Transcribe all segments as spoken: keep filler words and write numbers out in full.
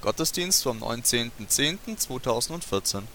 Gottesdienst vom neunzehnten zehnten zweitausendvierzehn.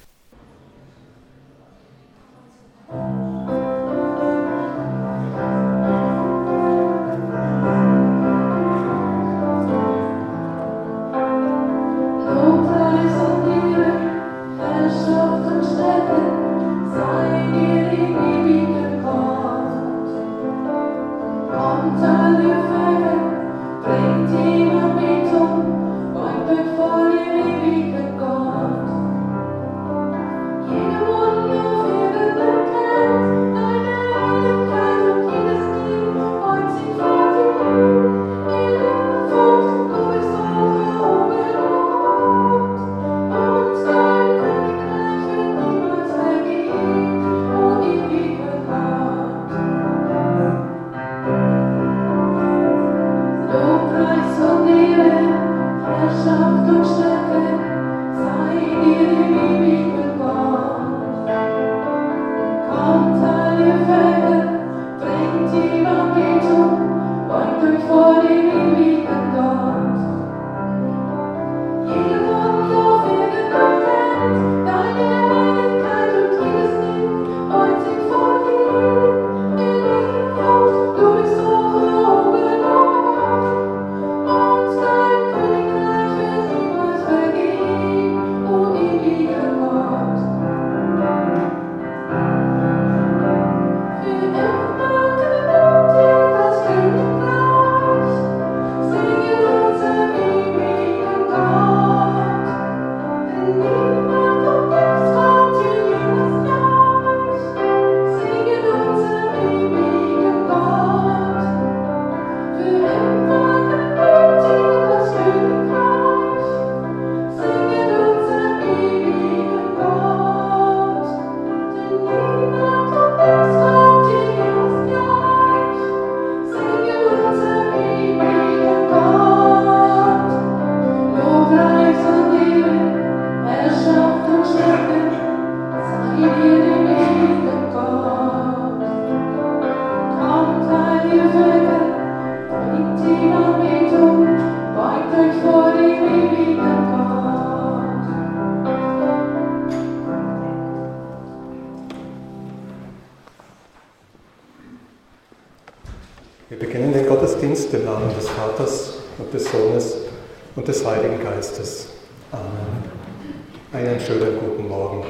Wir beginnen den Gottesdienst im Namen des Vaters und des Sohnes und des Heiligen Geistes. Amen. Einen schönen guten Morgen.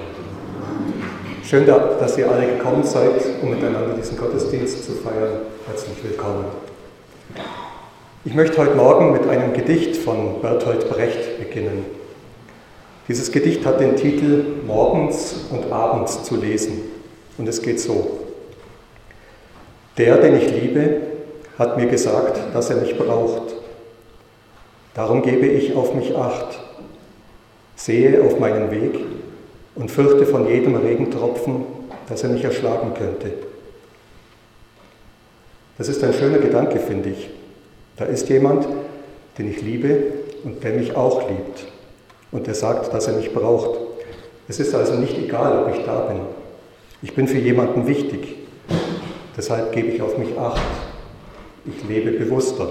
Schön, dass ihr alle gekommen seid, um miteinander diesen Gottesdienst zu feiern. Herzlich willkommen. Ich möchte heute Morgen mit einem Gedicht von Bertolt Brecht beginnen. Dieses Gedicht hat den Titel Morgens und abends zu lesen. Und es geht so. Der, den ich liebe, hat mir gesagt, dass er mich braucht. Darum gebe ich auf mich Acht, sehe auf meinen Weg und fürchte von jedem Regentropfen, dass er mich erschlagen könnte. Das ist ein schöner Gedanke, finde ich. Da ist jemand, den ich liebe und der mich auch liebt und der sagt, dass er mich braucht. Es ist also nicht egal, ob ich da bin. Ich bin für jemanden wichtig. Deshalb gebe ich auf mich Acht. Ich lebe bewusster.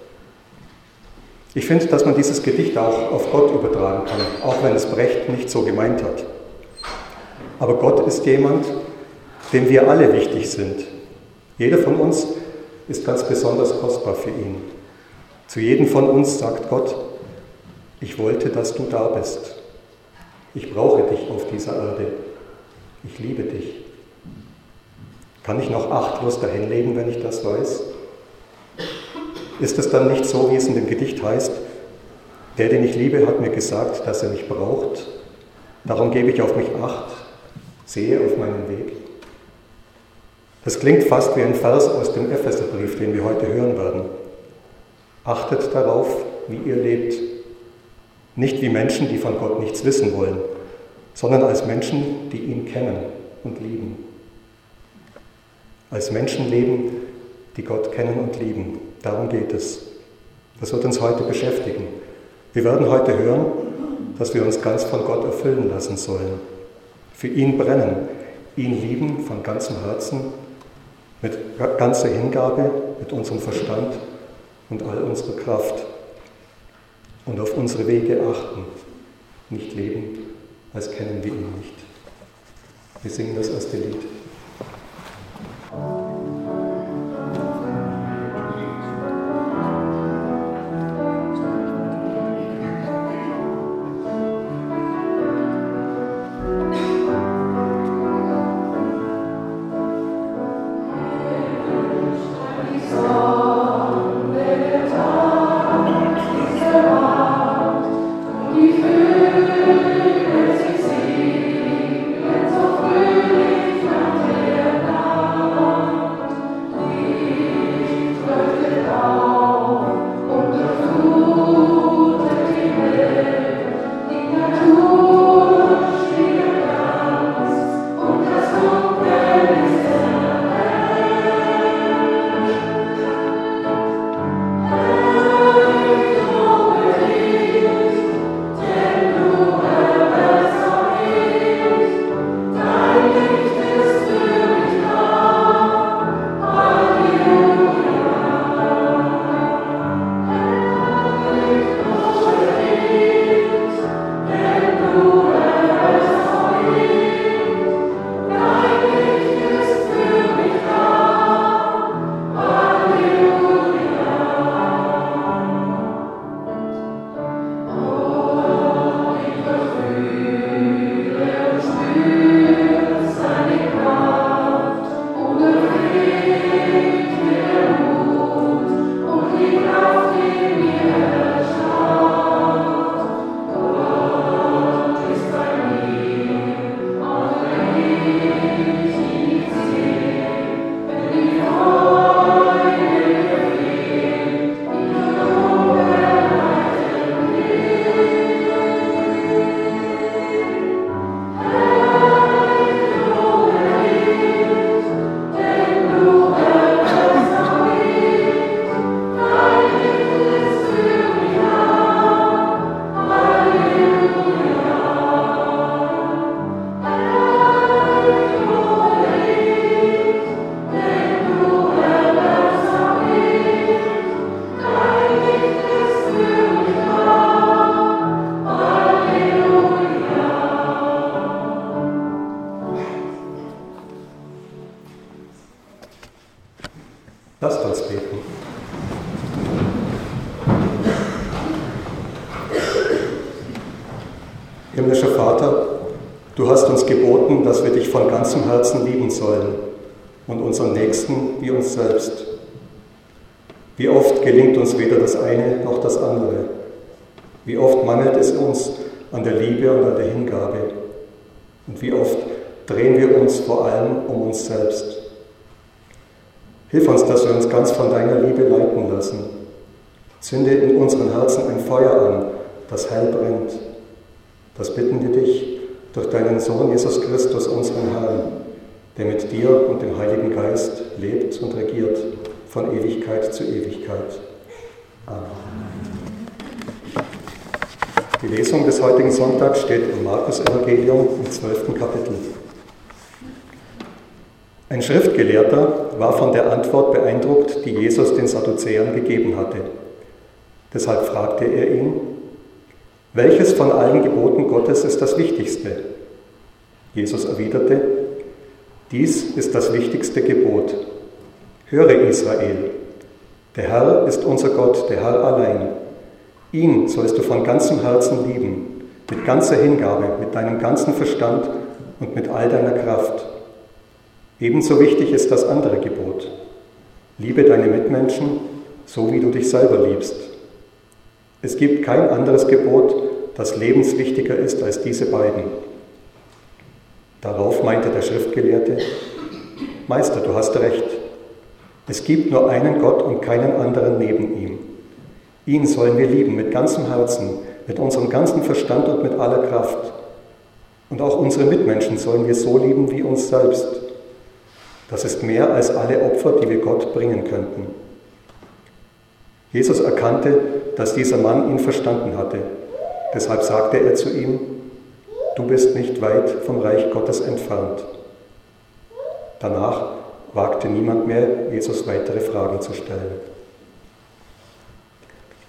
Ich finde, dass man dieses Gedicht auch auf Gott übertragen kann, auch wenn es Brecht nicht so gemeint hat. Aber Gott ist jemand, dem wir alle wichtig sind. Jeder von uns ist ganz besonders kostbar für ihn. Zu jedem von uns sagt Gott, ich wollte, dass du da bist. Ich brauche dich auf dieser Erde. Ich liebe dich. Kann ich noch achtlos dahin leben, wenn ich das weiß? Ist es dann nicht so, wie es in dem Gedicht heißt, der, den ich liebe, hat mir gesagt, dass er mich braucht, darum gebe ich auf mich Acht, sehe auf meinen Weg? Das klingt fast wie ein Vers aus dem Epheserbrief, den wir heute hören werden. Achtet darauf, wie ihr lebt, nicht wie Menschen, die von Gott nichts wissen wollen, sondern als Menschen, die ihn kennen und lieben. Als Menschen leben, die Gott kennen und lieben. Darum geht es. Das wird uns heute beschäftigen. Wir werden heute hören, dass wir uns ganz von Gott erfüllen lassen sollen. Für ihn brennen, ihn lieben von ganzem Herzen, mit ganzer Hingabe, mit unserem Verstand und all unserer Kraft. und auf unsere Wege achten, nicht leben, als kennen wir ihn nicht. Wir singen das erste Lied. Lasst uns beten. Himmlischer Vater, du hast uns geboten, dass wir dich von ganzem Herzen lieben sollen und unseren Nächsten wie uns selbst. Wie oft gelingt uns weder das eine noch das andere. Wie oft mangelt es uns an der Liebe und an der Hingabe. Und wie oft drehen wir uns vor allem um uns selbst. Hilf uns, dass wir uns ganz von deiner Liebe leiten lassen. Zünde in unseren Herzen ein Feuer an, das hell brennt. Das bitten wir dich durch deinen Sohn Jesus Christus, unseren Herrn, der mit dir und dem Heiligen Geist lebt und regiert von Ewigkeit zu Ewigkeit. Amen. Die Lesung des heutigen Sonntags steht im Markus-Evangelium im zwölften Kapitel. Ein Schriftgelehrter war von der Antwort beeindruckt, die Jesus den Sadduzäern gegeben hatte. Deshalb fragte er ihn: Welches von allen Geboten Gottes ist das Wichtigste? Jesus erwiderte: Dies ist das wichtigste Gebot. Höre, Israel, der Herr ist unser Gott, der Herr allein. Ihn sollst du von ganzem Herzen lieben, mit ganzer Hingabe, mit deinem ganzen Verstand und mit all deiner Kraft. Ebenso wichtig ist das andere Gebot: Liebe deine Mitmenschen, so wie du dich selber liebst. Es gibt kein anderes Gebot, das lebenswichtiger ist als diese beiden. Darauf meinte der Schriftgelehrte: Meister, du hast recht. Es gibt nur einen Gott und keinen anderen neben ihm. Ihn sollen wir lieben mit ganzem Herzen, mit unserem ganzen Verstand und mit aller Kraft. Und auch unsere Mitmenschen sollen wir so lieben wie uns selbst. Das ist mehr als alle Opfer, die wir Gott bringen könnten. Jesus erkannte, dass dieser Mann ihn verstanden hatte. Deshalb sagte er zu ihm: Du bist nicht weit vom Reich Gottes entfernt. Danach wagte niemand mehr, Jesus weitere Fragen zu stellen.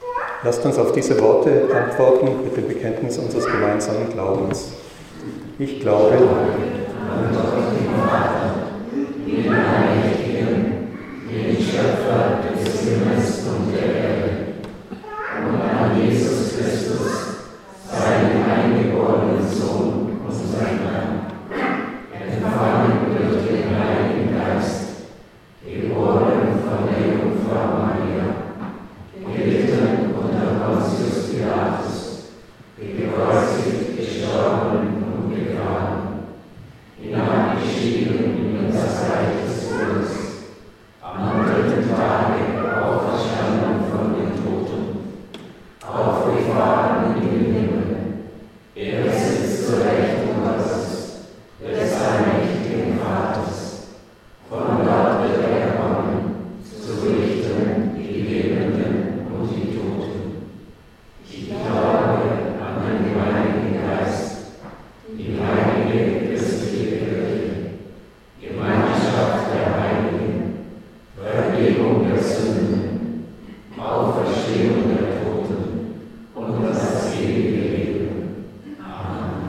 Lasst uns auf diese Worte antworten mit dem Bekenntnis unseres gemeinsamen Glaubens. Ich glaube an Gott, den Vater, den Allmächtigen, den Schöpfer des Himmels und der Erde, und an Jesus Christus, seinen eingeborenen Sohn, unseren Herrn, empfangen durch den Heiligen Geist, geboren von der Jungfrau Maria, gelitten unter Pontius Pilatus, gekreuzigt, gestorben und begraben, hinabgestiegen in das Reich des Todes, am dritten Tage auferstanden von den Toten, aufgefahren in den Himmel. Er sitzt zur Rechten Gottes, des allmächtigen Vaters. Von dort wird er kommen, zu richten die Lebenden und die Toten. Ich glaube an den Heiligen Geist, die heilige christliche Kirche, Gemeinschaft der Heiligen, Vergebung der Sünden, Auferstehung der Toten und das ewige Leben. Amen.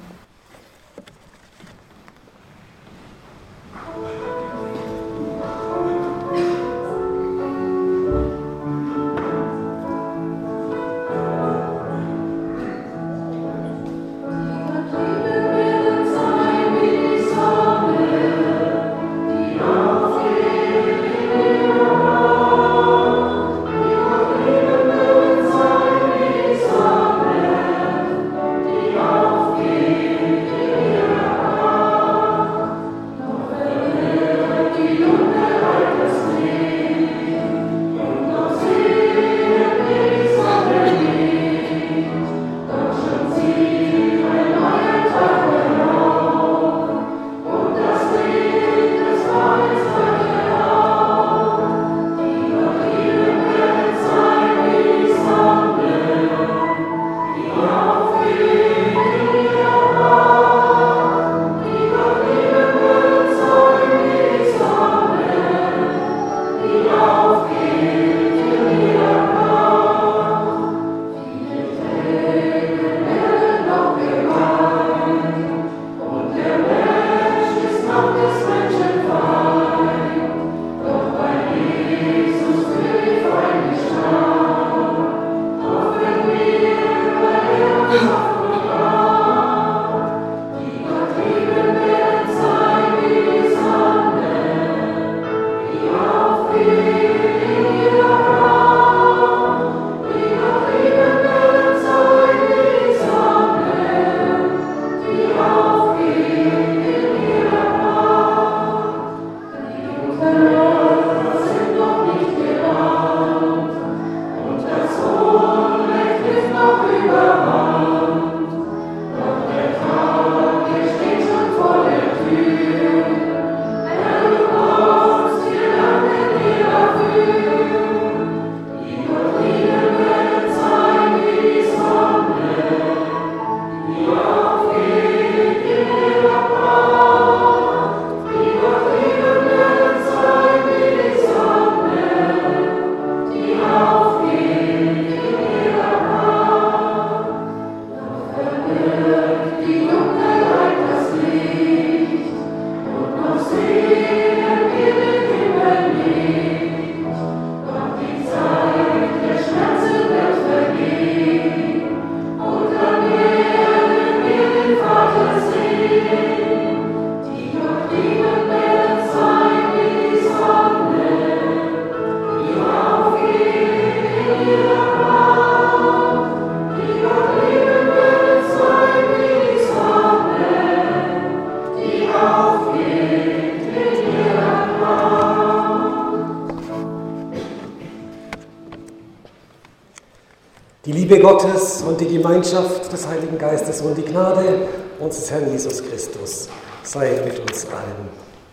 Die Liebe Gottes und die Gemeinschaft des Heiligen Geistes und die Gnade unseres Herrn Jesus Christus sei mit uns allen.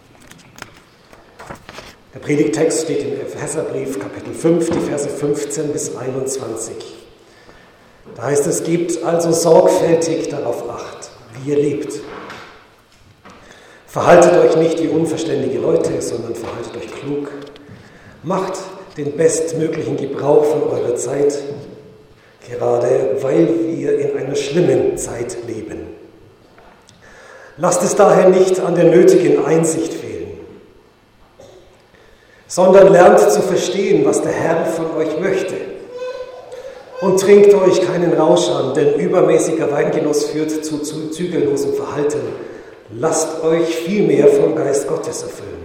Der Predigttext steht im Epheserbrief, Kapitel fünf, die Verse fünfzehn bis einundzwanzig. Da heißt es, gebt also sorgfältig darauf Acht, wie ihr lebt. Verhaltet euch nicht wie unverständige Leute, sondern verhaltet euch klug. Macht den bestmöglichen Gebrauch von eurer Zeit, gerade weil wir in einer schlimmen Zeit leben. Lasst es daher nicht an der nötigen Einsicht fehlen, sondern lernt zu verstehen, was der Herr von euch möchte. Und trinkt euch keinen Rausch an, denn übermäßiger Weingenuss führt zu, zu zügellosem Verhalten. Lasst euch vielmehr vom Geist Gottes erfüllen.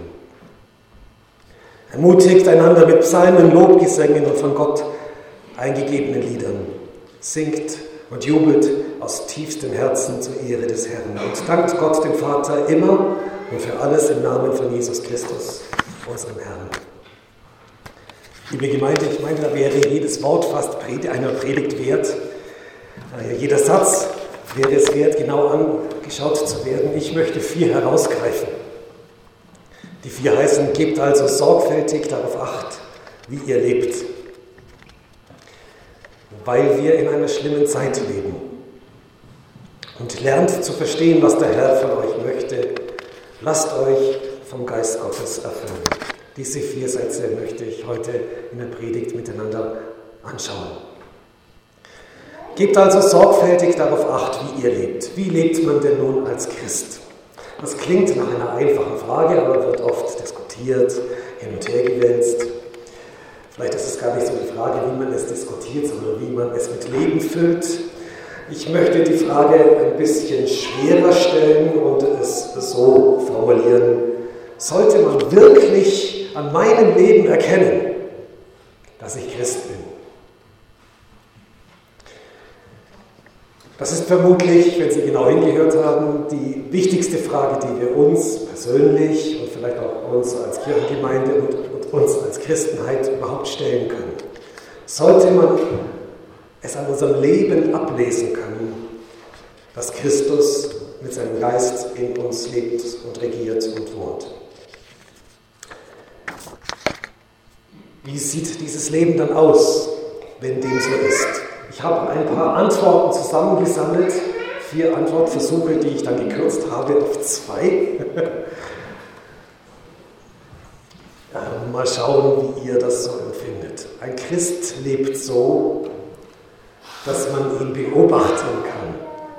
Ermutigt einander mit Psalmen, Lobgesängen und von Gott eingegebenen Liedern. Singt und jubelt aus tiefstem Herzen zur Ehre des Herrn und dankt Gott, dem Vater, immer und für alles im Namen von Jesus Christus, unserem Herrn. Liebe Gemeinde, ich meine, da wäre jedes Wort fast einer Predigt wert. Jeder Satz wäre es wert, genau angeschaut zu werden. Ich möchte vier herausgreifen. Die vier heißen: Gebt also sorgfältig darauf Acht, wie ihr lebt, weil wir in einer schlimmen Zeit leben. Und lernt zu verstehen, was der Herr von euch möchte. Lasst euch vom Geist Gottes erfüllen. Diese vier Sätze möchte ich heute in der Predigt miteinander anschauen. Gebt also sorgfältig darauf Acht, wie ihr lebt. Wie lebt man denn nun als Christ? Das klingt nach einer einfachen Frage, aber wird oft diskutiert, hin und her gewälzt. Vielleicht ist es gar nicht so die Frage, wie man es diskutiert, sondern wie man es mit Leben füllt. Ich möchte die Frage ein bisschen schwerer stellen und es so formulieren: Sollte man wirklich an meinem Leben erkennen, dass ich Christ bin? Das ist vermutlich, wenn Sie genau hingehört haben, die wichtigste Frage, die wir uns persönlich und vielleicht auch uns als Kirchengemeinde und, und uns als Christenheit überhaupt stellen können. Sollte man es an unserem Leben ablesen können, dass Christus mit seinem Geist in uns lebt und regiert und wohnt? Wie sieht dieses Leben dann aus, wenn dem so ist? Ich habe ein paar Antworten zusammengesammelt, vier Antwortversuche, die ich dann gekürzt habe auf zwei. Mal schauen, wie ihr das so empfindet. Ein Christ lebt so, dass man ihn beobachten kann.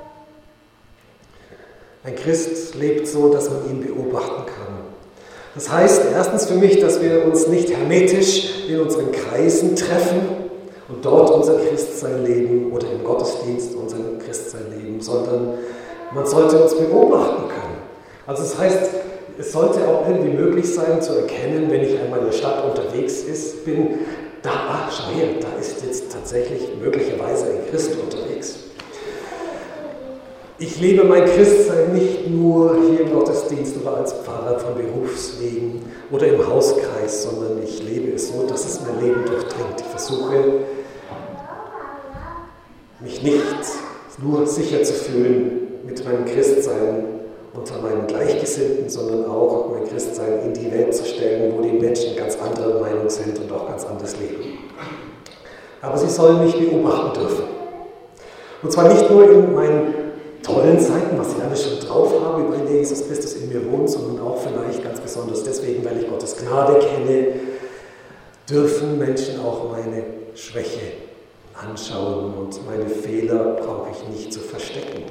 Ein Christ lebt so, dass man ihn beobachten kann. Das heißt erstens für mich, dass wir uns nicht hermetisch in unseren Kreisen treffen und dort unser Christsein leben oder im Gottesdienst unser Christsein leben, sondern man sollte uns beobachten können. Also das heißt, es sollte auch irgendwie möglich sein zu erkennen, wenn ich einmal in der Stadt unterwegs ist, bin, da, ah, schau her, da ist jetzt tatsächlich möglicherweise ein Christ unterwegs. Ich lebe mein Christsein nicht nur hier im Gottesdienst oder als Pfarrer von Berufswegen oder im Hauskreis, sondern ich lebe es so, dass es mein Leben durchdringt. Ich versuche, mich nicht nur sicher zu fühlen mit meinem Christsein unter meinen Gleichgesinnten, sondern auch mein Christsein in die Welt zu stellen, wo die Menschen ganz anderer Meinung sind und auch ganz anders leben. Aber sie sollen mich beobachten dürfen. Und zwar nicht nur in meinen tollen Zeiten, was ich alles schon drauf habe, weil Jesus Christus in mir wohnt, sondern auch vielleicht ganz besonders deswegen, weil ich Gottes Gnade kenne, dürfen Menschen auch meine Schwäche anschauen und meine Fehler brauche ich nicht zu verstecken.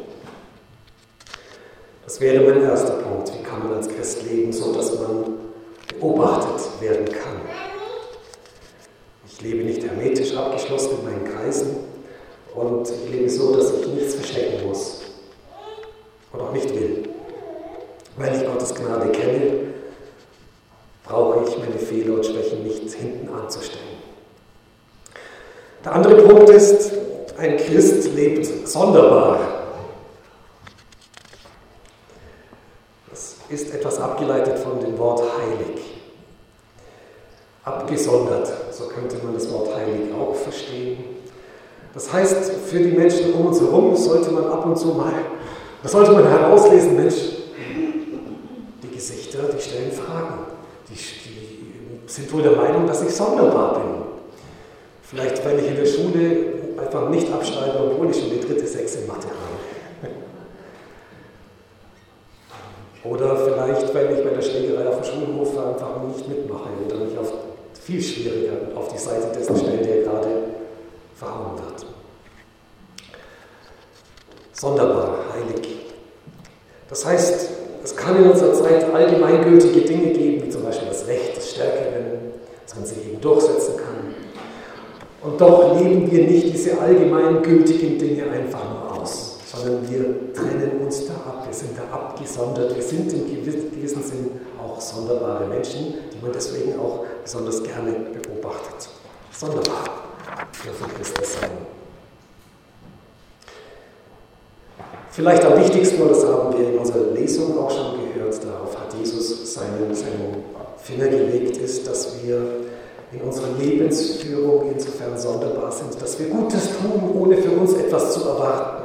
Das wäre mein erster Punkt. Wie kann man als Christ leben, so dass man beobachtet werden kann? Ich lebe nicht hermetisch abgeschlossen in meinen Kreisen und ich lebe so, dass ich nichts verstecken muss und auch nicht will. Weil ich Gottes Gnade kenne, brauche ich meine Fehler und Schwächen nicht hinten anzustellen. Der andere Punkt ist, ein Christ lebt sonderbar. Das ist etwas abgeleitet von dem Wort heilig. Abgesondert, so könnte man das Wort heilig auch verstehen. Das heißt, für die Menschen um uns herum sollte man ab und zu mal, das sollte man herauslesen, Mensch, die Gesichter, die stellen Fragen. Die, die sind wohl der Meinung, dass ich sonderbar bin. Vielleicht, weil ich in der Schule einfach nicht abschreibe, obwohl ich schon die dritte Sechs in Mathe habe. Oder vielleicht, weil ich bei der Schlägerei auf dem Schulhof einfach nicht mitmache oder mich auf viel schwieriger auf die Seite dessen stelle, der gerade verhauen wird. sonderbar, heilig. Das heißt, es kann in unserer Zeit allgemeingültige Dinge geben, wie zum Beispiel das Recht des Stärkeren, dass man sich eben durchsetzen kann. Und doch leben wir nicht diese allgemeingültigen Dinge einfach nur aus, sondern wir trennen uns da ab, wir sind da abgesondert, wir sind im gewissen Sinn auch sonderbare Menschen, die man deswegen auch besonders gerne beobachtet. Sonderbar dürfen Christen sein. Vielleicht am wichtigsten, und das haben wir in unserer Lesung auch schon gehört, darauf hat Jesus seinen, seinen Finger gelegt, ist, dass wir in unserer Lebensführung insofern sonderbar sind, dass wir Gutes tun, ohne für uns etwas zu erwarten.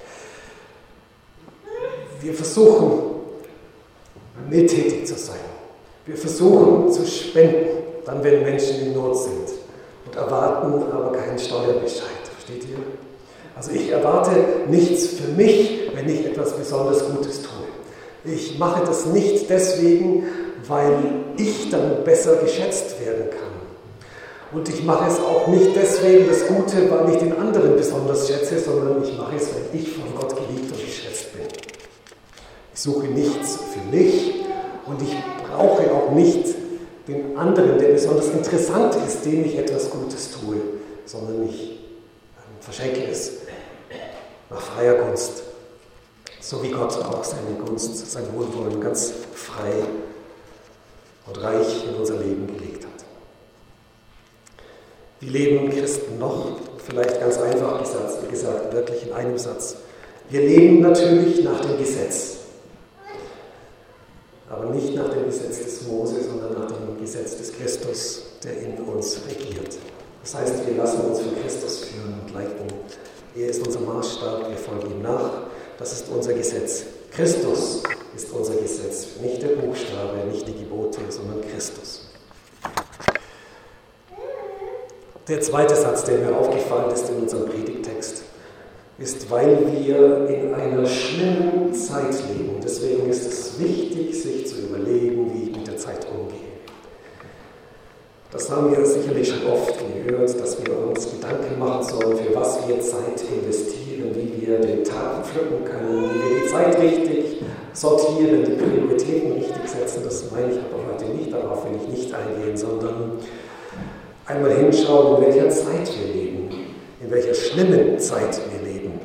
Wir versuchen, mildtätig zu sein. Wir versuchen zu spenden, dann wenn Menschen in Not sind, und erwarten aber keinen Steuerbescheid. Versteht ihr? Also ich erwarte nichts für mich, wenn ich etwas besonders Gutes tue. Ich mache das nicht deswegen, weil ich dann besser geschätzt werden kann. Und ich mache es auch nicht deswegen das Gute, weil ich den anderen besonders schätze, sondern ich mache es, weil ich von Gott geliebt und geschätzt bin. Ich suche nichts für mich und ich brauche auch nicht den anderen, der besonders interessant ist, dem ich etwas Gutes tue, sondern ich verschenke es nach freier Gunst, so wie Gott auch seine Gunst, sein Wohlwollen ganz frei und reich in unser Leben gelegt hat. Wie leben Christen noch? Vielleicht ganz einfach gesagt, gesagt, wirklich in einem Satz. Wir leben natürlich nach dem Gesetz, aber nicht nach dem Gesetz des Mose, sondern nach dem Gesetz des Christus, der in uns regiert. Das heißt, wir lassen uns von Christus führen und leiten. Er ist unser Maßstab, wir folgen ihm nach. Das ist unser Gesetz. Christus ist unser Gesetz, nicht der Buchstabe, nicht die Gebote, sondern Christus. Der zweite Satz, der mir aufgefallen ist in unserem Predigttext, ist, weil wir in einer schlimmen Zeit leben. Deswegen ist es wichtig, sich zu überlegen, wie ich mit der Zeit umgehe. Das haben wir sicherlich schon oft gehört, dass wir uns Gedanken machen sollen, für was wir Zeit investieren, wie wir den Tag pflücken können, wie wir die Zeit richtig sortieren, die Prioritäten richtig setzen. Das meine ich aber heute nicht, darauf will ich nicht eingehen, sondern einmal hinschauen, in welcher Zeit wir leben, in welcher schlimmen Zeit wir leben.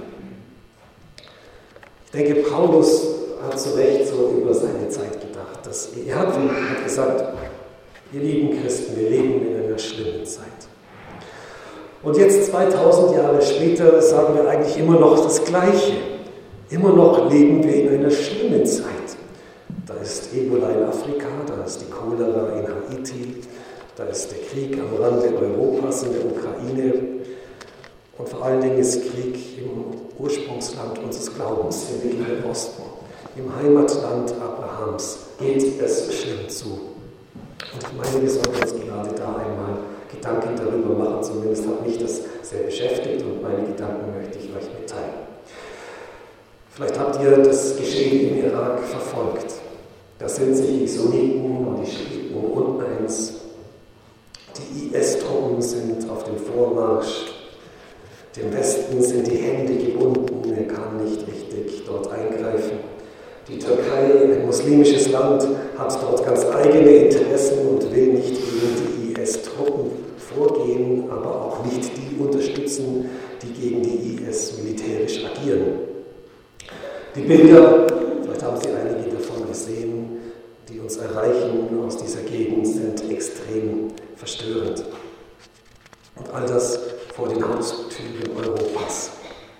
Ich denke, Paulus hat zu Recht so über seine Zeit gedacht. Dass er hat, hat gesagt, ihr lieben Christen, wir leben in einer schlimmen Zeit. Und jetzt, zweitausend Jahre später, sagen wir eigentlich immer noch das Gleiche. Immer noch leben wir in einer schlimmen Zeit. Da ist Ebola in Afrika, da ist die Cholera in Haiti, da ist der Krieg am Rande Europas in der Ukraine und vor allen Dingen ist Krieg im Ursprungsland unseres Glaubens, im Mittleren Osten. Im Heimatland Abrahams geht es schlimm zu. Und ich meine, wir sollten uns gerade da einmal Gedanken darüber machen, zumindest hat mich das sehr beschäftigt und meine Gedanken möchte ich euch mitteilen. Vielleicht habt ihr das Geschehen im Irak verfolgt. Da sind sich die Sunniten und die Schiiten uneins. Die I S-Truppen sind auf dem Vormarsch. Dem Westen sind die Hände gebunden, er kann nicht richtig dort eingreifen. Die Türkei, ein muslimisches Land, hat dort ganz eigene Interessen und will nicht gegen die I S-Truppen vorgehen, aber auch nicht die unterstützen, die gegen die I S militärisch agieren. Die Bilder, vielleicht haben Sie einige davon gesehen, die uns erreichen aus dieser Gegend, sind extrem verstörend. Und all das vor den Haustüren Europas.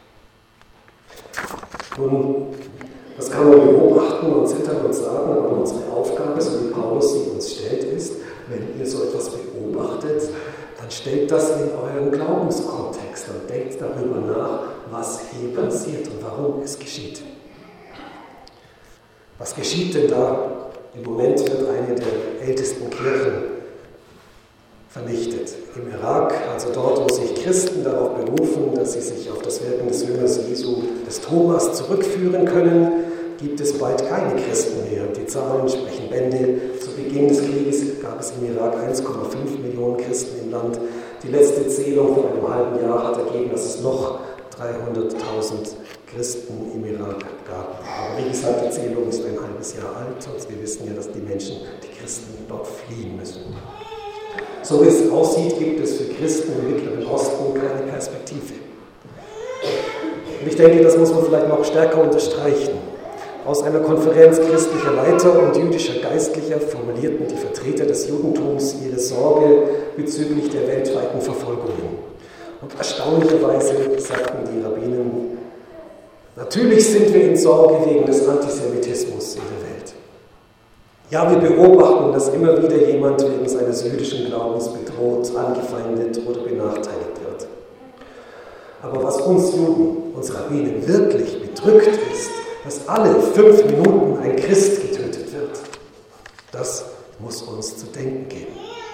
Nun, das kann man beobachten und zittern und sagen, aber unsere Aufgabe, so wie Paulus sie uns stellt, ist, wenn ihr so etwas beobachtet, dann stellt das in euren Glaubenskontext und denkt darüber nach, was hier passiert und warum es geschieht. Was geschieht denn da? Im Moment wird eine der ältesten Kirchen vernichtet. Im Irak, also dort, wo sich Christen darauf berufen, dass sie sich auf das Wirken des Jüngers Jesu, des Thomas, zurückführen können, gibt es bald keine Christen mehr. Die Zahlen sprechen Bände. Zu Beginn des Krieges gab es im Irak eins Komma fünf Millionen Christen im Land. Die letzte Zählung vor einem halben Jahr hat ergeben, dass es noch dreihunderttausend Christen im Irak gab. Aber wie gesagt, die Zählung ist ein halbes Jahr alt und wir wissen ja, dass die Menschen, die Christen, dort fliehen müssen. So wie es aussieht, gibt es für Christen im Mittleren Osten keine Perspektive. Und ich denke, das muss man vielleicht noch stärker unterstreichen. Aus einer Konferenz christlicher Leiter und jüdischer Geistlicher formulierten die Vertreter des Judentums ihre Sorge bezüglich der weltweiten Verfolgungen. Und erstaunlicherweise sagten die Rabbinen, natürlich sind wir in Sorge wegen des Antisemitismus in der Welt. Ja, wir beobachten, dass immer wieder jemand wegen seines jüdischen Glaubens bedroht, angefeindet oder benachteiligt wird. Aber was uns Juden, uns Rabbinen wirklich bedrückt ist, dass alle fünf Minuten ein Christ getötet wird. Das muss uns zu denken geben.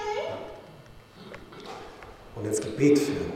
Und ins Gebet führen.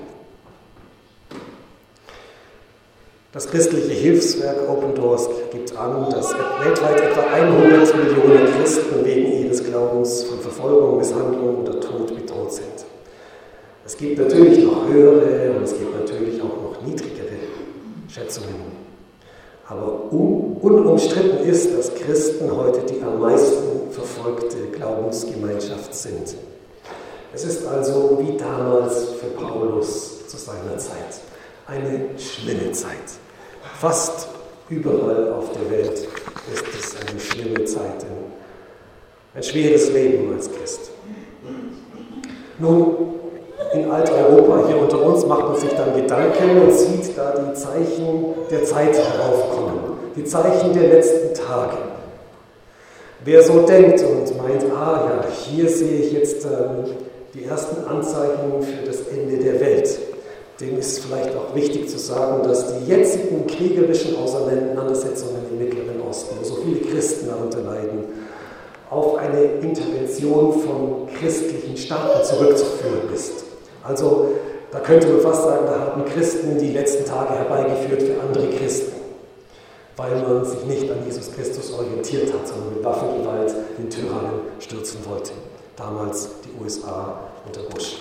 Das christliche Hilfswerk Open Doors gibt an, dass weltweit etwa hundert Millionen Christen wegen ihres Glaubens von Verfolgung, Misshandlung oder Tod bedroht sind. Es gibt natürlich noch höhere und es gibt natürlich auch noch niedrigere Schätzungen. Aber un- unumstritten ist, dass Christen heute die am meisten verfolgte Glaubensgemeinschaft sind. Es ist also wie damals für Paulus zu seiner Zeit eine schlimme Zeit. Fast überall auf der Welt ist es eine schlimme Zeit, ein schweres Leben als Christ. Nun, in Alteuropa, hier unter uns, macht man sich dann Gedanken und sieht da die Zeichen der Zeit heraufkommen, die Zeichen der letzten Tage. Wer so denkt und meint, ah ja, hier sehe ich jetzt ähm, die ersten Anzeichen für das Ende der Welt, dem ist vielleicht auch wichtig zu sagen, dass die jetzigen kriegerischen Auseinandersetzungen im Mittleren Osten, wo so viele Christen darunter leiden, auf eine Intervention von christlichen Staaten zurückzuführen ist. Also da könnte man fast sagen, da haben Christen die letzten Tage herbeigeführt für andere Christen, weil man sich nicht an Jesus Christus orientiert hat, sondern mit Waffengewalt den Tyrannen stürzen wollte. Damals die U S A unter Bush.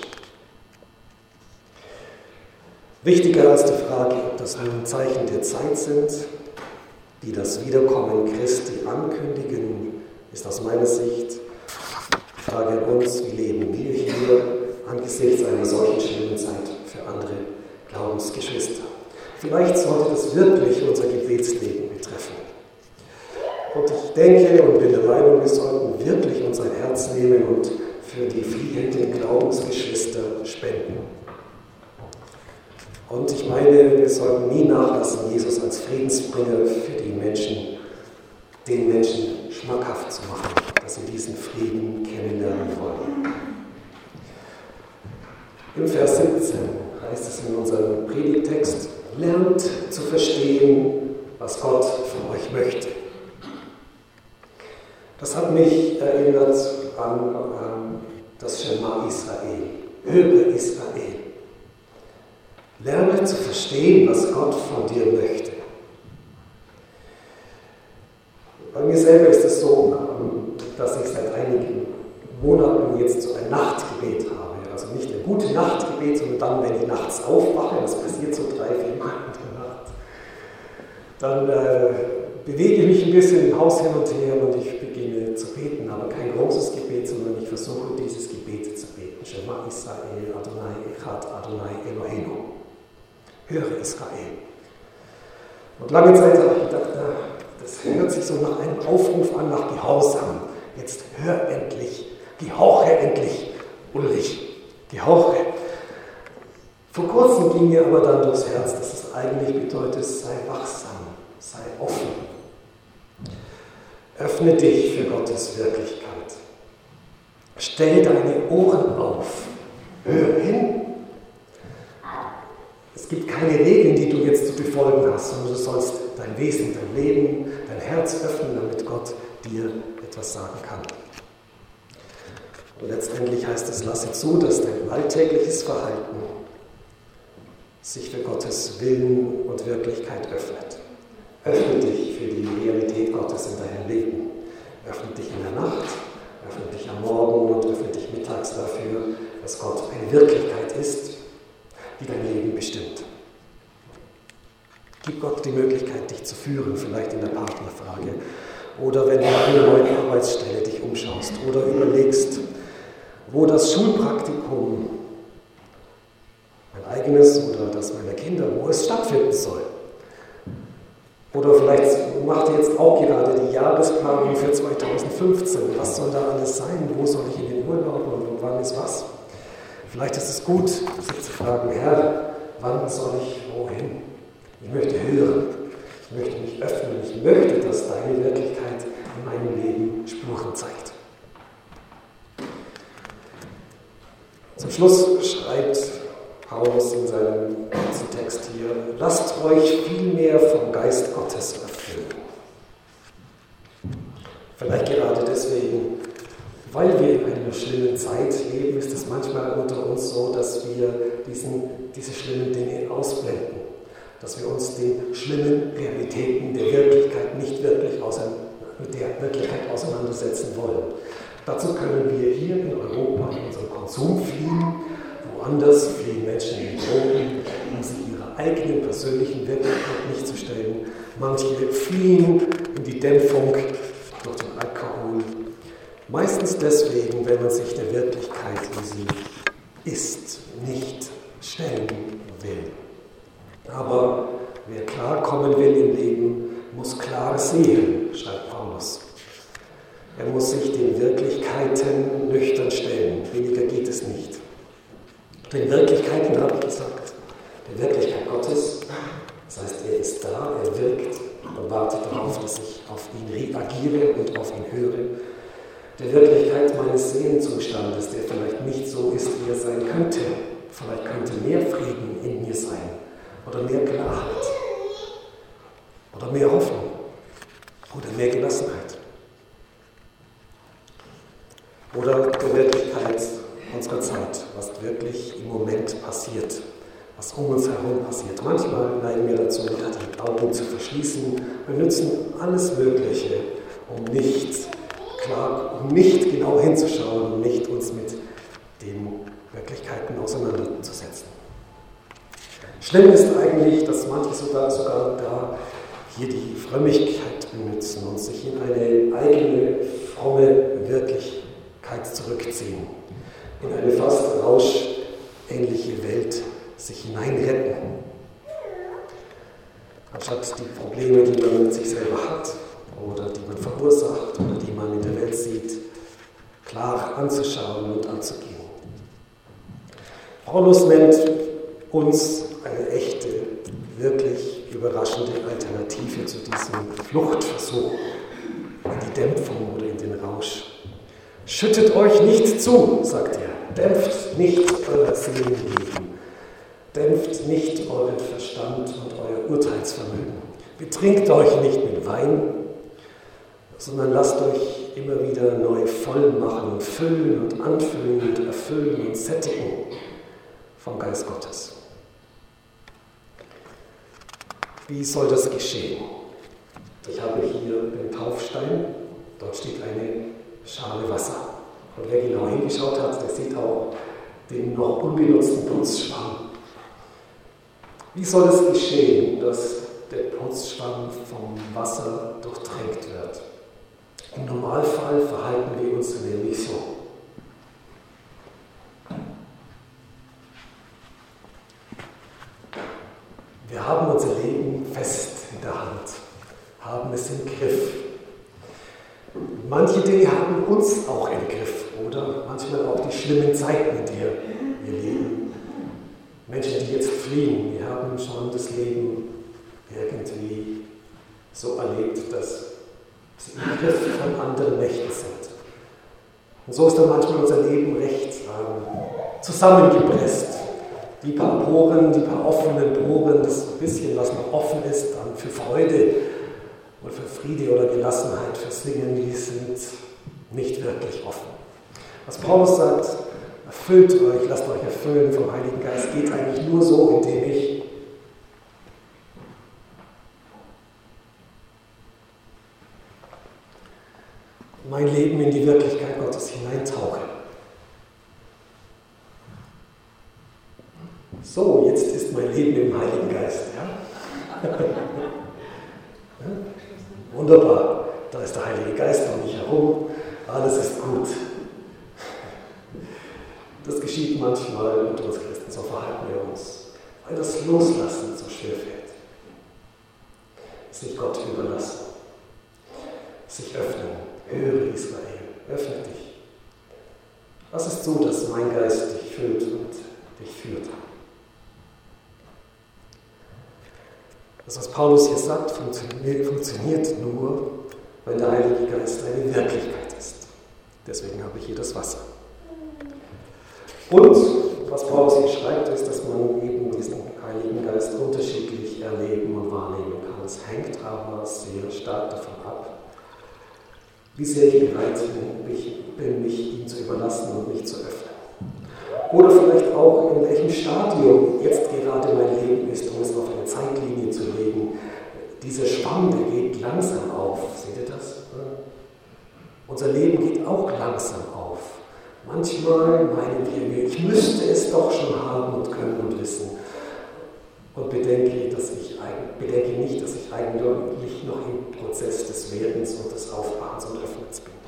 Wichtiger als die Frage, ob das nun Zeichen der Zeit sind, die das Wiederkommen Christi ankündigen, ist aus meiner Sicht die Frage an uns, wie leben wir hier angesichts einer solchen schlimmen Zeit für andere Glaubensgeschwister. Vielleicht sollte das wirklich unser Gebetsleben betreffen. Und ich denke und bin der Meinung, wir sollten wirklich unser Herz nehmen und für die fliehenden Glaubensgeschwister spenden. Und ich meine, wir sollten nie nachlassen, Jesus als Friedensbringer für die Menschen, den Menschen schmackhaft zu machen, dass sie diesen Frieden kennenlernen wollen. Im Vers siebzehn heißt es in unserem Predigttext, lernt zu verstehen, was Gott von euch möchte. Das hat mich erinnert an, an das Schema Israel. Höre Israel. Lerne zu verstehen, was Gott von dir möchte. Bei mir selber ist es so, dass ich seit einigen Monaten jetzt so ein Nachtgebet habe. Also nicht ein gute Nachtgebet, sondern dann, wenn ich nachts aufwache, das passiert so drei, vier Mal in der Nacht, dann äh, bewege ich mich ein bisschen im Haus hin und her und ich beginne zu beten, aber kein großes Gebet, sondern ich versuche dieses Gebet zu beten. Shema Israel, Adonai Echad, Adonai Eloheinu. Höre Israel. Und lange Zeit habe ich gedacht, na, das hört sich so nach einem Aufruf an, nach Gehorsam. Jetzt hör endlich, gehorche endlich, Ulrich, gehorche. Vor kurzem ging mir aber dann durchs Herz, dass es eigentlich bedeutet, sei wachsam, sei offen. Öffne dich für Gottes Wirklichkeit. Stell deine Ohren auf. Hör hin. Es gibt keine Regeln, die du jetzt zu befolgen hast, sondern du sollst dein Wesen, dein Leben, dein Herz öffnen, damit Gott dir etwas sagen kann. Und letztendlich heißt es, lasse zu, dass dein alltägliches Verhalten sich für Gottes Willen und Wirklichkeit öffnet. Öffne dich für die Realität Gottes in deinem Leben. Öffne dich in der Nacht, öffne dich am Morgen und öffne dich mittags dafür, dass Gott eine Wirklichkeit ist, die dein Leben bestimmt. Gib Gott die Möglichkeit, dich zu führen, vielleicht in der Partnerfrage. Oder wenn du nach einer neuen Arbeitsstelle dich umschaust oder überlegst, wo das Schulpraktikum, mein eigenes oder das meiner Kinder, wo es stattfinden soll. Oder vielleicht macht ihr jetzt auch gerade die Jahresplanung für zweitausendfünfzehn. Was soll da alles sein? Wo soll ich in den Urlaub und wann ist was? Vielleicht ist es gut, sich zu fragen, Herr, wann soll ich wohin? Ich möchte hören, ich möchte mich öffnen, ich möchte, dass deine Wirklichkeit in meinem Leben Spuren zeigt. Zum Schluss schreibt Paulus in seinem ganzen Text hier, lasst euch vielmehr vom Geist Gottes erfüllen. Vielleicht gerade deswegen, weil wir in einer schlimmen Zeit leben, ist es manchmal unter uns so, dass wir diesen, diese schlimmen Dinge ausblenden. Dass wir uns den schlimmen Realitäten der Wirklichkeit nicht wirklich mit der Wirklichkeit auseinandersetzen wollen. Dazu können wir hier in Europa in unseren Konsum fliehen, woanders fliehen Menschen in Drogen, um sich ihrer eigenen persönlichen Wirklichkeit nicht zu stellen. Manche fliehen in die Dämpfung durch den Alkohol. Meistens deswegen, wenn man sich der Wirklichkeit, wie sie ist, nicht stellen will. Aber wer klarkommen will im Leben, muss klar sehen, schreibt Paulus. Er muss sich den Wirklichkeiten nüchtern stellen. Weniger geht es nicht. Den Wirklichkeiten habe ich gesagt. Der Wirklichkeit Gottes, das heißt, er ist da, er wirkt und wartet darauf, dass ich auf ihn reagiere und auf ihn höre. Der Wirklichkeit meines Seelenzustandes, der vielleicht nicht so ist, wie er sein könnte. Vielleicht könnte mehr Frieden in mir sein. Oder mehr Klarheit, oder mehr Hoffnung, oder mehr Gelassenheit. Oder der Wirklichkeit unserer Zeit, was wirklich im Moment passiert, was um uns herum passiert. Manchmal neigen wir dazu, die Augen zu verschließen. Wir nutzen alles Mögliche, um nicht, klar, um nicht genau hinzuschauen, um nicht uns mit den Wirklichkeiten auseinanderzusetzen. Schlimm ist eigentlich, dass manche sogar, sogar da hier die Frömmigkeit benutzen und sich in eine eigene, fromme Wirklichkeit zurückziehen, in eine fast rauschähnliche Welt sich hineinretten. Anstatt die Probleme, die man mit sich selber hat oder die man verursacht oder die man in der Welt sieht, klar anzuschauen und anzugehen. Paulus nennt uns eine echte, wirklich überraschende Alternative zu diesem Fluchtversuch in die Dämpfung oder in den Rausch. Schüttet euch nicht zu, sagt er. Dämpft nicht euer Seelenleben. Dämpft nicht euren Verstand und euer Urteilsvermögen. Betrinkt euch nicht mit Wein, sondern lasst euch immer wieder neu voll machen und füllen und anfüllen und erfüllen und sättigen vom Geist Gottes. Wie soll das geschehen? Ich habe hier den Taufstein, dort steht eine Schale Wasser. Und wer genau hingeschaut hat, der sieht auch den noch unbenutzten Putzschwamm. Wie soll es geschehen, dass der Putzschwamm vom Wasser durchtränkt wird? Im Normalfall verhalten wir uns nämlich so. Wir haben unser Leben fest in der Hand, haben es im Griff. Manche Dinge haben uns auch im Griff, oder manchmal auch die schlimmen Zeiten, in denen wir leben. Menschen, die jetzt fliehen, die haben schon das Leben irgendwie so erlebt, dass sie im Griff von anderen Mächten sind. Und so ist dann manchmal unser Leben recht ähm, zusammengepresst. Die paar Poren, die paar offenen Poren, das bisschen, was noch offen ist, dann für Freude und für Friede oder Gelassenheit, für Singen, die sind nicht wirklich offen. Was Paulus sagt, erfüllt euch, lasst euch erfüllen vom Heiligen Geist, geht eigentlich nur so, indem ich mein Leben in die Wirklichkeit Gottes hineintauche. So, jetzt ist mein Leben im Heiligen Geist. Ja? Wunderbar, da ist der Heilige Geist um mich herum, alles ist gut. Das geschieht manchmal unter uns Christen, so verhalten wir uns, weil das Loslassen so schwer fällt. Sich Gott überlassen, sich öffnen, höre Israel, öffne dich. Lass es zu, dass mein Geist dich füllt und dich führt. Das, was Paulus hier sagt, funktioniert nur, wenn der Heilige Geist eine Wirklichkeit ist. Deswegen habe ich hier das Wasser. Und was Paulus hier schreibt, ist, dass man eben diesen Heiligen Geist unterschiedlich erleben und wahrnehmen kann. Es hängt aber sehr stark davon ab, wie sehr ich bereit bin, mich ihm zu überlassen und mich zu öffnen. Oder vielleicht auch, in welchem Stadium jetzt gerade mein Leben ist, um es auf eine Zeitlinie zu legen. Dieser Schwamm, der geht langsam auf. Seht ihr das? Unser Leben geht auch langsam auf. Manchmal meinen wir, ich müsste es doch schon haben und können und wissen. Und bedenke, dass ich, bedenke nicht, dass ich eigentlich noch im Prozess des Werdens und des Aufwachens und Öffnens bin.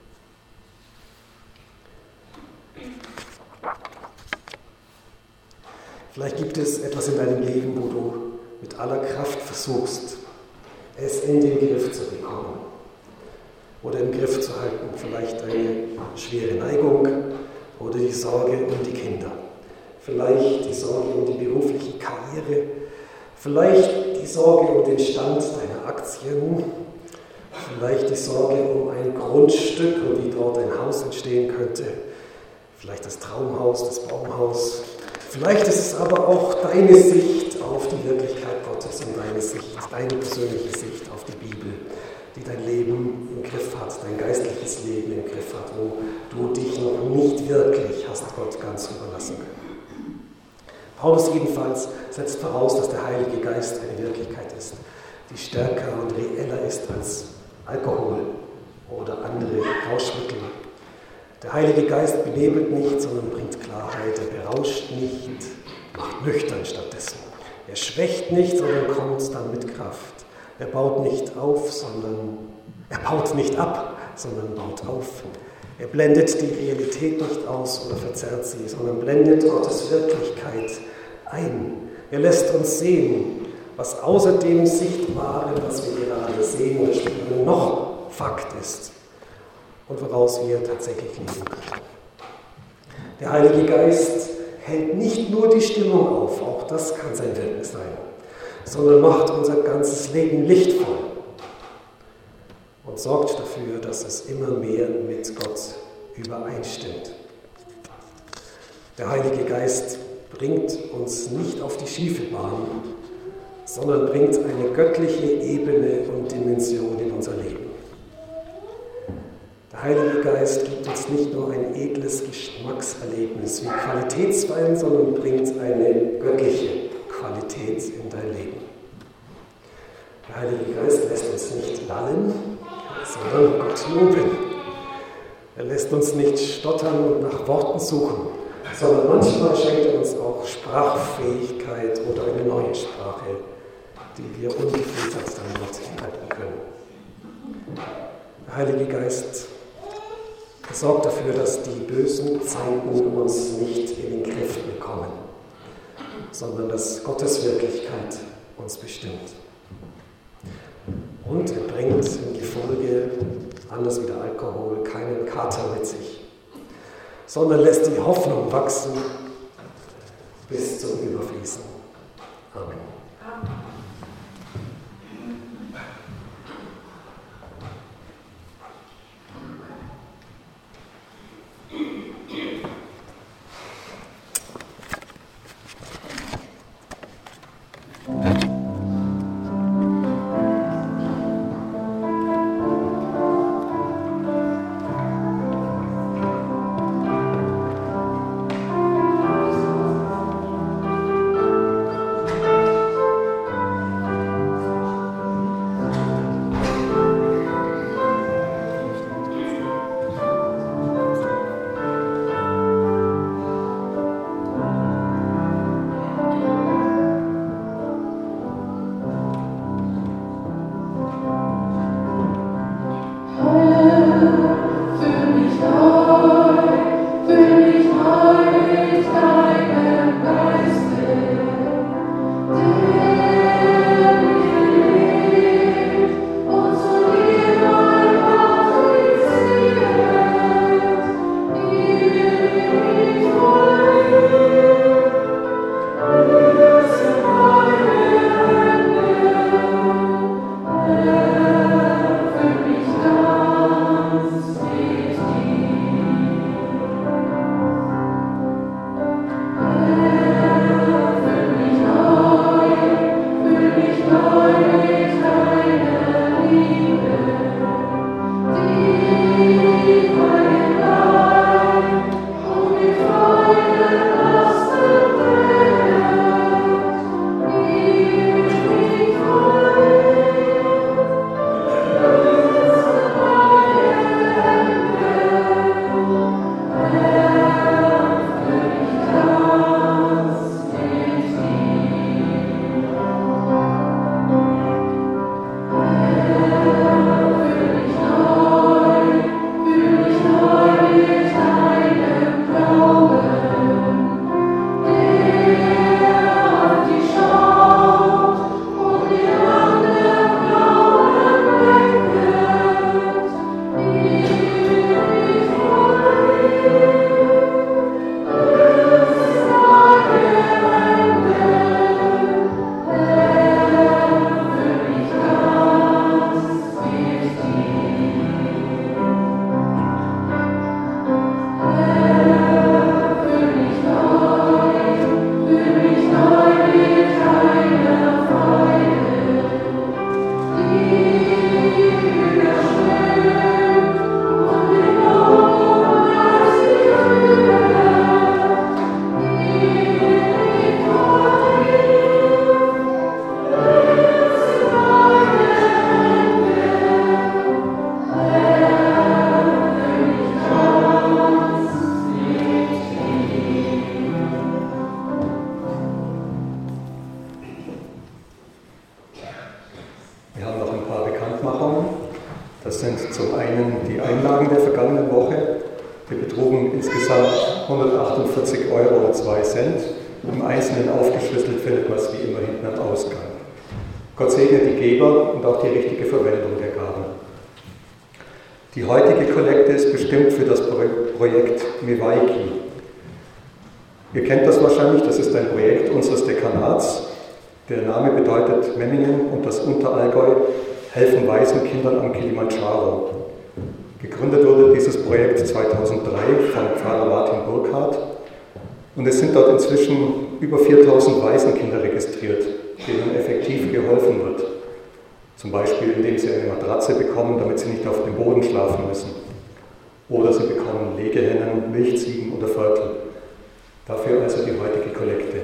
Vielleicht gibt es etwas in deinem Leben, wo du mit aller Kraft versuchst, es in den Griff zu bekommen oder im Griff zu halten. Vielleicht eine schwere Neigung oder die Sorge um die Kinder. Vielleicht die Sorge um die berufliche Karriere. Vielleicht die Sorge um den Stand deiner Aktien. Vielleicht die Sorge um ein Grundstück und wie dort ein Haus entstehen könnte. Vielleicht das Traumhaus, das Baumhaus. Vielleicht ist es aber auch deine Sicht auf die Wirklichkeit Gottes und deine Sicht, deine persönliche Sicht auf die Bibel, die dein Leben im Griff hat, dein geistliches Leben im Griff hat, wo du dich noch nicht wirklich hast Gott ganz überlassen können. Paulus jedenfalls setzt voraus, dass der Heilige Geist eine Wirklichkeit ist, die stärker und reeller ist als Alkohol oder andere Rauschmittel. Der Heilige Geist benebelt nicht, sondern bringt Klarheit. Er berauscht nicht, macht nüchtern stattdessen. Er schwächt nicht, sondern kommt dann mit Kraft. Er baut nicht auf, sondern er baut nicht ab, sondern baut auf. Er blendet die Realität nicht aus oder verzerrt sie, sondern blendet Gottes Wirklichkeit ein. Er lässt uns sehen, was außer dem Sichtbaren, was wir gerade sehen oder spüren, noch Fakt ist und woraus wir tatsächlich leben können. Der Heilige Geist hält nicht nur die Stimmung auf, auch das kann sein Wirken sein, sondern macht unser ganzes Leben lichtvoll und sorgt dafür, dass es immer mehr mit Gott übereinstimmt. Der Heilige Geist bringt uns nicht auf die schiefe Bahn, sondern bringt eine göttliche Ebene und Dimension in unser Leben. Der Heilige Geist gibt uns nicht nur ein edles Geschmackserlebnis wie Qualitätswein, sondern bringt eine göttliche Qualität in dein Leben. Der Heilige Geist lässt uns nicht lallen, sondern Gott loben. Er lässt uns nicht stottern und nach Worten suchen, sondern manchmal schenkt er uns auch Sprachfähigkeit oder eine neue Sprache, die wir ungefiltert dann Gott halten können. Der Heilige Geist sorgt dafür, dass die bösen Zeiten uns nicht in den Griff bekommen, sondern dass Gottes Wirklichkeit uns bestimmt. Und er bringt im Gefolge, anders wie der Alkohol, keinen Kater mit sich, sondern lässt die Hoffnung wachsen bis zum Überfließen. Amen. Wir haben noch ein paar Bekanntmachungen. Das sind zum einen die Einlagen der vergangenen Woche. Die betrugen insgesamt hundertachtundvierzig Euro und zwei Cent. Im Einzelnen aufgeschlüsselt findet man es wie immer hinten am Ausgang. Gott segne die Geber und auch die richtige Verwendung der Gaben. Die heutige Kollekte ist bestimmt für das Projekt Mewaiki. Ihr kennt das wahrscheinlich, das ist ein Projekt unseres Dekanats. Der Name bedeutet Memmingen und das Unterallgäu helfen Waisenkindern am Kilimanjaro. Gegründet wurde dieses Projekt zweitausenddrei von Pfarrer Martin Burkhardt und es sind dort inzwischen über viertausend Waisenkinder registriert, denen effektiv geholfen wird. Zum Beispiel, indem sie eine Matratze bekommen, damit sie nicht auf dem Boden schlafen müssen. Oder sie bekommen Legehennen, Milchziegen oder Viertel. Dafür also die heutige Kollekte.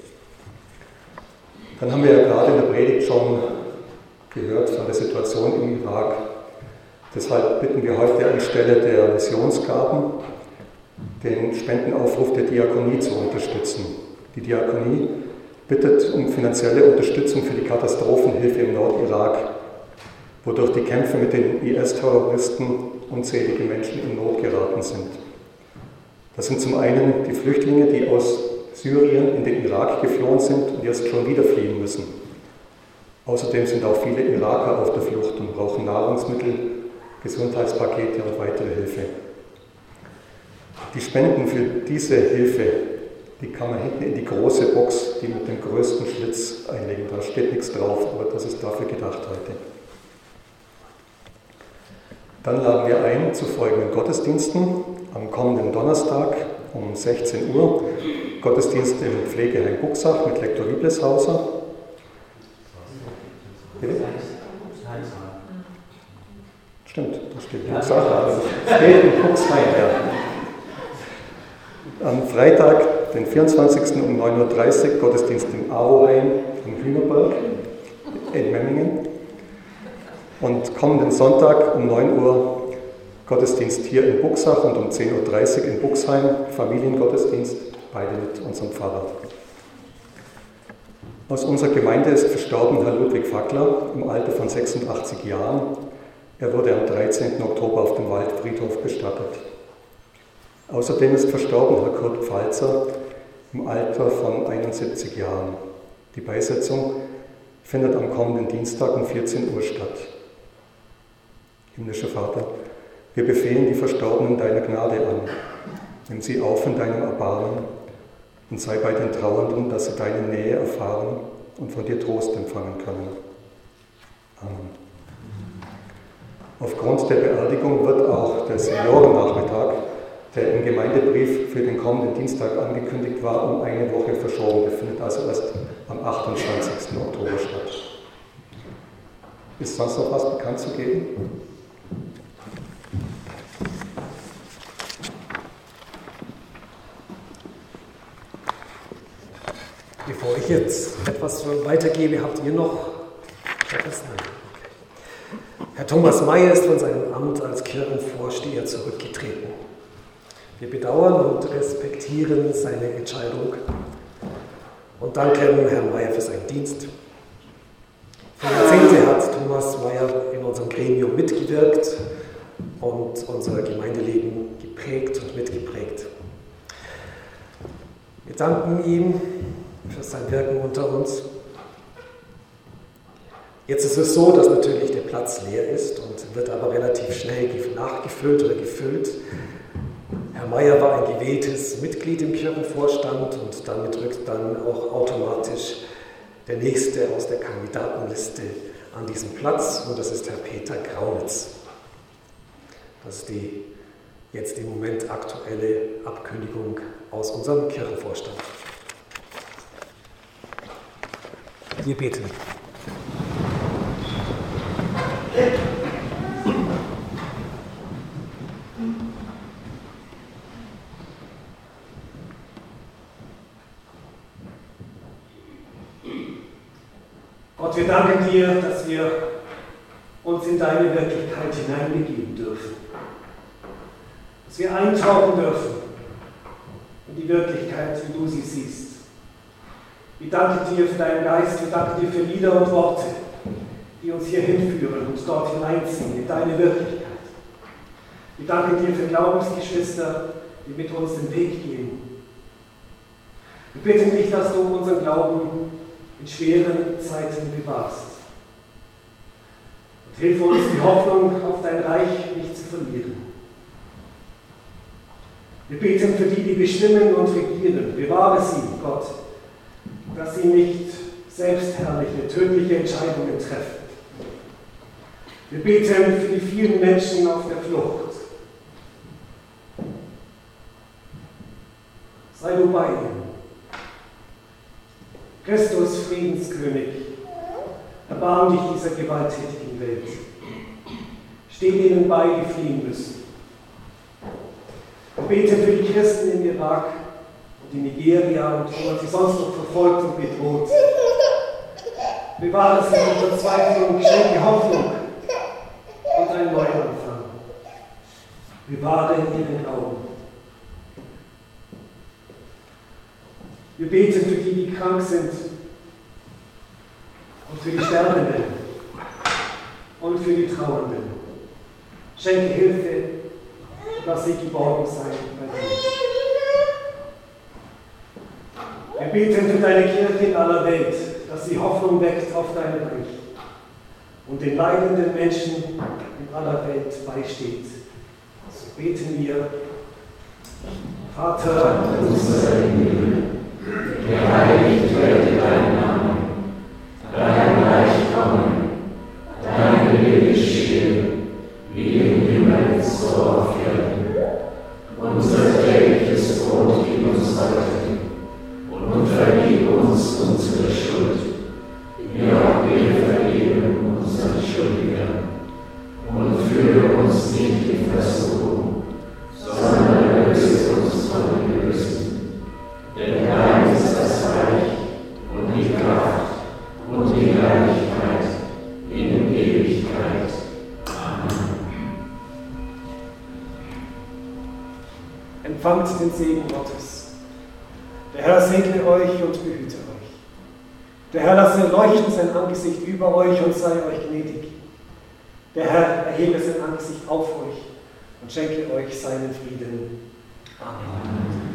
Dann haben wir ja gerade in der Predigt schon gehört von der Situation im Irak. Deshalb bitten wir heute anstelle der Missionsgaben, den Spendenaufruf der Diakonie zu unterstützen. Die Diakonie bittet um finanzielle Unterstützung für die Katastrophenhilfe im Nordirak, wodurch die Kämpfe mit den I S-Terroristen unzählige Menschen in Not geraten sind. Das sind zum einen die Flüchtlinge, die aus Syrien in den Irak geflohen sind und jetzt schon wieder fliehen müssen. Außerdem sind auch viele Iraker auf der Flucht und brauchen Nahrungsmittel, Gesundheitspakete und weitere Hilfe. Die Spenden für diese Hilfe, die kann man hinten in die große Box, die mit dem größten Schlitz einlegen. Da steht nichts drauf, aber das ist dafür gedacht heute. Dann laden wir ein zu folgenden Gottesdiensten. Am kommenden Donnerstag um sechzehn Uhr Gottesdienst im Pflegeheim Buxach mit Lektor Liebleshauser. Bitte? Stimmt, da steht Buxach, aber es steht in Buxheim, ja. Am Freitag, den vierundzwanzigsten um neun Uhr dreißig Gottesdienst im Aroheim in Hühnerberg in Memmingen. Und kommenden Sonntag um neun Uhr Gottesdienst hier in Buxach und um zehn Uhr dreißig in Buxheim, Familiengottesdienst, beide mit unserem Pfarrer. Aus unserer Gemeinde ist verstorben Herr Ludwig Fackler im Alter von sechsundachtzig Jahren. Er wurde am dreizehnten Oktober auf dem Waldfriedhof bestattet. Außerdem ist verstorben Herr Kurt Pfalzer im Alter von einundsiebzig Jahren. Die Beisetzung findet am kommenden Dienstag um vierzehn Uhr statt. Himmlischer Vater, wir befehlen die Verstorbenen deiner Gnade an. Nimm sie auf in deinem Erbarmen und sei bei den Trauernden, dass sie deine Nähe erfahren und von dir Trost empfangen können. Amen. Aufgrund der Beerdigung wird auch der Seniorennachmittag, der im Gemeindebrief für den kommenden Dienstag angekündigt war, um eine Woche verschoben. Der findet also erst am achtundzwanzigsten Oktober statt. Ist sonst noch was bekannt zu geben? Bevor ich jetzt etwas weitergebe, habt ihr noch etwas? Nein. Okay. Herr Thomas Mayer ist von seinem Amt als Kirchenvorsteher zurückgetreten. Wir bedauern und respektieren seine Entscheidung und danken Herrn Mayer für seinen Dienst. Für Jahrzehnte hat Thomas Mayer in unserem Gremium mitgewirkt und unser Gemeindeleben geprägt und mitgeprägt. Wir danken ihm für sein Wirken unter uns. Jetzt ist es so, dass natürlich der Platz leer ist und wird aber relativ schnell nachgefüllt oder gefüllt. Herr Mayer war ein gewähltes Mitglied im Kirchenvorstand und damit rückt dann auch automatisch der Nächste aus der Kandidatenliste an diesen Platz und das ist Herr Peter Graunitz. Das ist die jetzt im Moment aktuelle Abkündigung aus unserem Kirchenvorstand. Wir beten. Gott, wir danken dir, dass wir uns in deine Wirklichkeit hineinbegeben dürfen. Dass wir eintauchen dürfen in die Wirklichkeit, wie du sie siehst. Wir danken dir für deinen Geist, wir danken dir für Lieder und Worte, die uns hier hinführen und dort hineinziehen in deine Wirklichkeit. Wir danken dir für Glaubensgeschwister, die mit uns den Weg gehen. Wir bitten dich, dass du unseren Glauben in schweren Zeiten bewahrst. Und hilf uns, die Hoffnung auf dein Reich nicht zu verlieren. Wir beten für die, die bestimmen und regieren. Bewahre sie, Gott, dass sie nicht selbstherrliche, tödliche Entscheidungen treffen. Wir beten für die vielen Menschen auf der Flucht. Sei du bei ihnen. Christus, Friedenskönig, erbarm dich dieser gewalttätigen Welt. Steh denen bei, die fliehen müssen. Wir beten für die Christen im Irak und in Nigeria und wo man sie sonst noch verfolgt und bedroht. Bewahre sie vor Verzweiflung, schenke Hoffnung und einen Neuanfang. Bewahre ihren Glauben. Wir beten für die, die krank sind und für die Sterbenden und für die Trauernden. Schenke Hilfe, dass sie geborgen sein bei dir. Wir beten für deine Kirche in aller Welt, dass sie Hoffnung weckt auf dein Reich und den leidenden Menschen in aller Welt beisteht. So beten wir, Vater unser im Himmel, geheiligt werde dein Name, dein Reich komme, dein Wille geschehe, wie im Himmel so auf Erden. Unser tägliches Brot gib uns heute und vergib uns unsere Schuld, wie auch wir vergeben unseren Schuldigern. Und führe uns nicht in Versuchung, sondern erlöse uns von dem Bösen. Denn dein ist das Reich und die Kraft und die Herrlichkeit in Ewigkeit. Amen. Empfangt den Segen Gottes. Der Herr segne euch und behüte euch. Der Herr lasse leuchten sein Angesicht über euch und sei euch gnädig. Der Herr erhebe sein Angesicht auf euch und schenke euch seinen Frieden. Amen.